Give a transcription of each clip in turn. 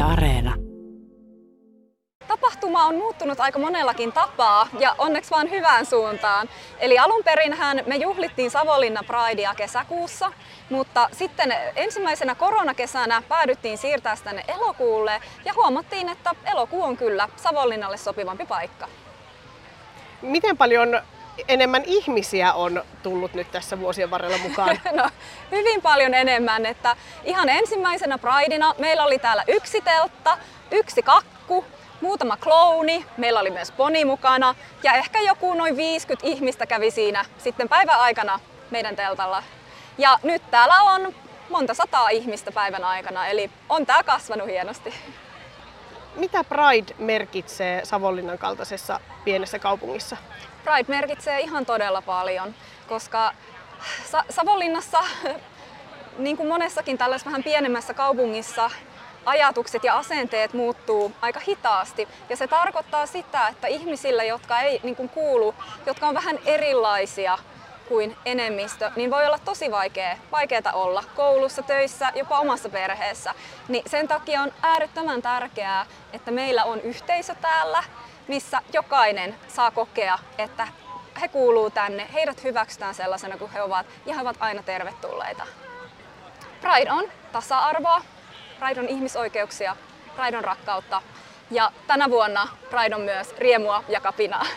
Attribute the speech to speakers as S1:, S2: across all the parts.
S1: Areena.
S2: Tapahtuma on muuttunut aika monellakin tapaa ja onneksi vaan hyvään suuntaan. Eli alun perinhän me juhlittiin Savonlinna Pridea kesäkuussa, mutta sitten ensimmäisenä koronakesänä päädyttiin siirtää tänne elokuulle ja huomattiin, että elokuu on kyllä Savonlinnalle sopivampi paikka.
S3: Miten paljon enemmän ihmisiä on tullut nyt tässä vuosien varrella mukaan?
S2: No, hyvin paljon enemmän. Että ihan ensimmäisenä Pridena meillä oli täällä yksi teltta, yksi kakku, muutama klouni, meillä oli myös poni mukana ja ehkä joku noin 50 ihmistä kävi siinä sitten päivän aikana meidän teltalla. Ja nyt täällä on monta sataa ihmistä päivän aikana, eli on tää kasvanut hienosti.
S3: Mitä Pride merkitsee Savonlinnan kaltaisessa pienessä kaupungissa?
S2: Pride merkitsee ihan todella paljon, koska Savonlinnassa, niin kuin monessakin tällaisessa vähän pienemmässä kaupungissa, ajatukset ja asenteet muuttuu aika hitaasti. Ja se tarkoittaa sitä, että ihmisille, jotka ei niin kuin kuulu, jotka on vähän erilaisia kuin enemmistö, niin voi olla tosi vaikeaa olla koulussa, töissä, jopa omassa perheessä. Niin sen takia on äärettömän tärkeää, että meillä on yhteisö täällä, missä jokainen saa kokea, että he kuuluu tänne, heidät hyväksytään sellaisena kuin he ovat ja he ovat aina tervetulleita. Pride on tasa-arvoa, Pride on ihmisoikeuksia, Pride on rakkautta ja tänä vuonna Pride on myös riemua ja kapinaa.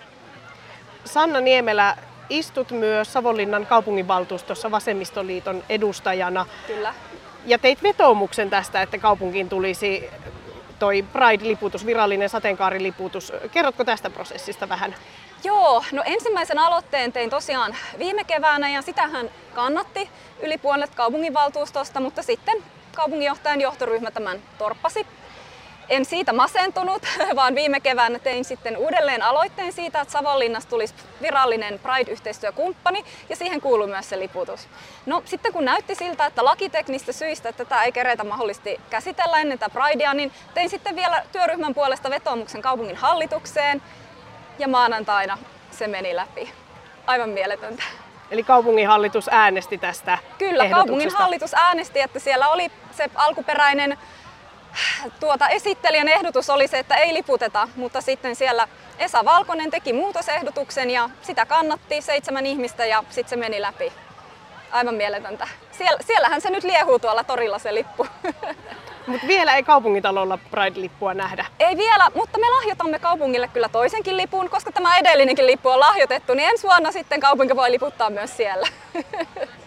S3: Sanna Niemelä, istut myös Savonlinnan kaupunginvaltuustossa Vasemmistoliiton edustajana.
S2: Kyllä.
S3: Ja teit vetoomuksen tästä, että kaupunkiin tulisi toi Pride-liputus, virallinen sateenkaariliputus. Kerrotko tästä prosessista vähän?
S2: Joo, no ensimmäisen aloitteen tein tosiaan viime keväänä ja sitähän kannatti yli puolet kaupunginvaltuustosta, mutta sitten kaupunginjohtajan johtoryhmä tämän torppasi. En siitä masentunut, vaan viime keväänä tein sitten uudelleen aloitteen siitä, että Savonlinnasta tulisi virallinen Pride-yhteistyökumppani ja siihen kuuluu myös se liputus. No sitten kun näytti siltä, että lakiteknistä syistä tätä ei keretä mahdollisesti käsitellä ennen tätä Pridea, niin tein sitten vielä työryhmän puolesta vetoomuksen kaupungin hallitukseen ja maanantaina se meni läpi. Aivan mieletöntä.
S3: Eli kaupunginhallitus äänesti tästä
S2: Kyllä, kaupunginhallitus äänesti, että siellä oli se alkuperäinen esittelijän ehdotus oli se, että ei liputeta, mutta sitten siellä Esa Valkonen teki muutosehdotuksen ja sitä kannatti 7 ihmistä ja sitten se meni läpi. Aivan mieletöntä. Siellähän se nyt liehuu tuolla torilla se lippu.
S3: Mutta vielä ei kaupungintalolla Pride-lippua nähdä.
S2: Ei vielä, mutta me lahjoitamme kaupungille kyllä toisenkin lipun, koska tämä edellinenkin lippu on lahjoitettu, niin ensi vuonna sitten kaupunki voi liputtaa myös siellä.